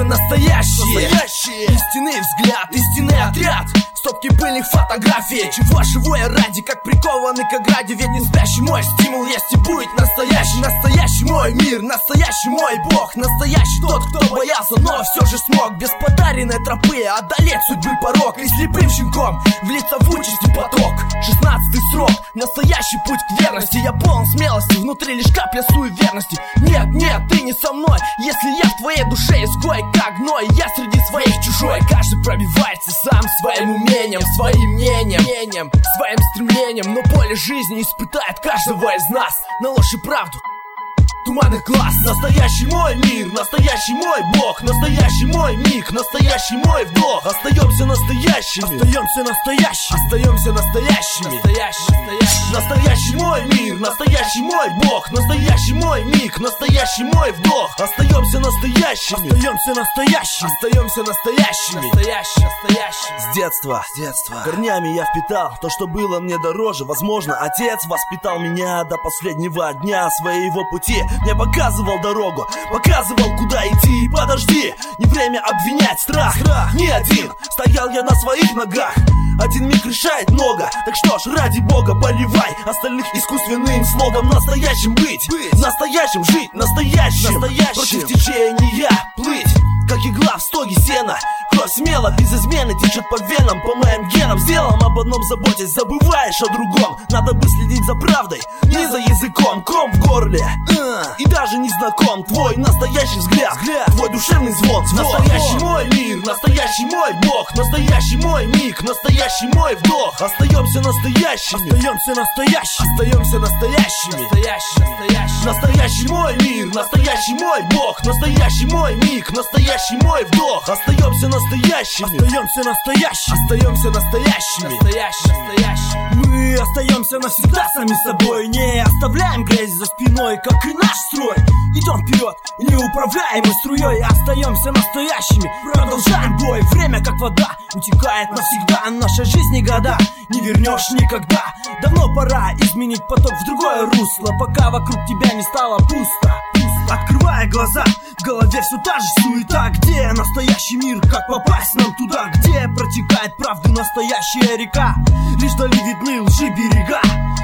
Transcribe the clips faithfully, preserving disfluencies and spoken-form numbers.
остаемся настоящие. Настоящие. Истинный взгляд, истинный отряд. Стопки пыльных фотографий. Чего живое ради, как прикованы к ограде. Ведь не спящий мой стимул есть и будет настоящий. Настоящий мой мир, настоящий мой бог. Настоящий тот, кто боялся, но все же смог без подаренной тропы одолеть судьбы порог. И слепым щенком влиться в участь и поток. Шестнадцатый срок, настоящий путь к верности. Я полон смелости, внутри лишь капля суеверности. Нет, нет, ты не со мной, если я в твоей душе изгой, как гной. Я среди своих чужой. Каждый пробивается сам своим умением, своим мнением, мнением, своим стремлением. Но поле жизни испытает каждого из нас на ложь и правду туманных глаз. Настоящий мой мир, настоящий мой бог. Настоящий мой миг, настоящий мой вдох. Остаемся настоящими, остаемся настоящими, остаемся настоящими. Настоящий, настоящий. Настоящий мой мир, настоящий мой бог. Настоящий мой миг, настоящий мой вдох. Остаемся настоящими, остаемся настоящими, остаемся настоящими. Настоящий, настоящий. С детства, с детства корнями я впитал то, что было мне дороже. Возможно, отец воспитал меня до последнего дня своего пути. Мне показывал дорогу, показывал, куда идти. Подожди, не время обвинять страх. Страх не один, стоял я на своих ногах. Один миг решает много. Так что ж, ради бога, поливай остальных искусственным слогом. Настоящим быть, быть. Настоящим жить, настоящим, настоящим. Против течения плыть, как игла в стоге сена. Кровь смело, без измены течет по венам, по моим генам. Сделом об одном заботясь, забываешь о другом. Надо бы следить за правдой, не за языком. Ком в горле, uh, и даже не знаком твой настоящий взгляд, взгляд. Твой душевный звон, звон. Настоящий мой мир, настоящий мой бог. Настоящий мой миг, настоящий мой вдох. Остаемся настоящими, остаемся настоящими, остаемся настоящими. Настоящий, настоящий. Настоящий мой мир, настоящий мой бог. Настоящий мой миг, настоящий мой вдох. Остаемся настоящими, остаемся настоящими, остаемся настоящими. Настоящий, настоящий. Мы остаемся навсегда сами собой. Не оставляем грязь за спиной, как и наш строй. Идем вперед, неуправляемой струей. Остаемся настоящими, продолжаем бой. Время как вода, утекает навсегда. Наша жизнь и года не вернешь никогда. Давно пора изменить поток в другое русло, пока вокруг тебя не стало пусто. Открывая глаза, в голове все та же суета. Где настоящий мир, как попасть нам туда? Где протекает правды настоящая река? Лишь вдали видны лжи берега.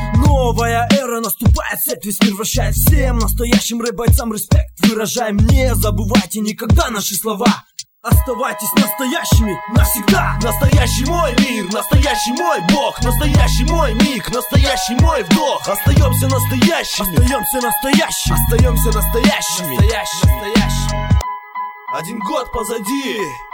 Новая эра наступает, цепь весь мир вращает. Всем настоящим рэп-бойцам респект выражаем. Не забывайте никогда наши слова. Оставайтесь настоящими навсегда. Настоящий мой мир, настоящий мой бог. Настоящий мой миг, настоящий мой вдох. Остаемся настоящими, остаемся настоящими, остаемся настоящими. Настоящий, настоящий. Один год позади.